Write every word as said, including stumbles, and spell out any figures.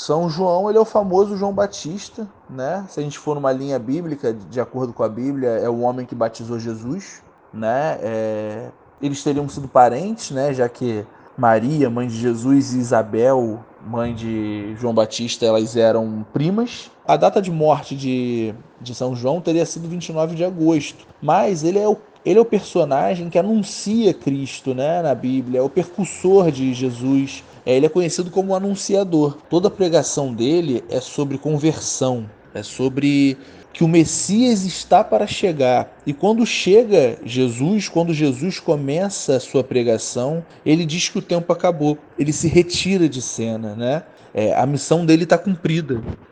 São João, ele é o famoso João Batista, né? Se a gente for numa linha bíblica, de acordo com a Bíblia, é o homem que batizou Jesus, né? É... Eles teriam sido parentes, né? Já que Maria, mãe de Jesus, e Isabel, mãe de João Batista, elas eram primas. A data de morte de, de São João teria sido vinte e nove de agosto, mas ele é o ele é o personagem que anuncia Cristo, né, na Bíblia, é o percussor de Jesus. É, ele é conhecido como o anunciador. Toda a pregação dele é sobre conversão, é sobre que o Messias está para chegar. E quando chega Jesus, quando Jesus começa a sua pregação, ele diz que o tempo acabou. Ele se retira de cena, né? É, a missão dele está cumprida.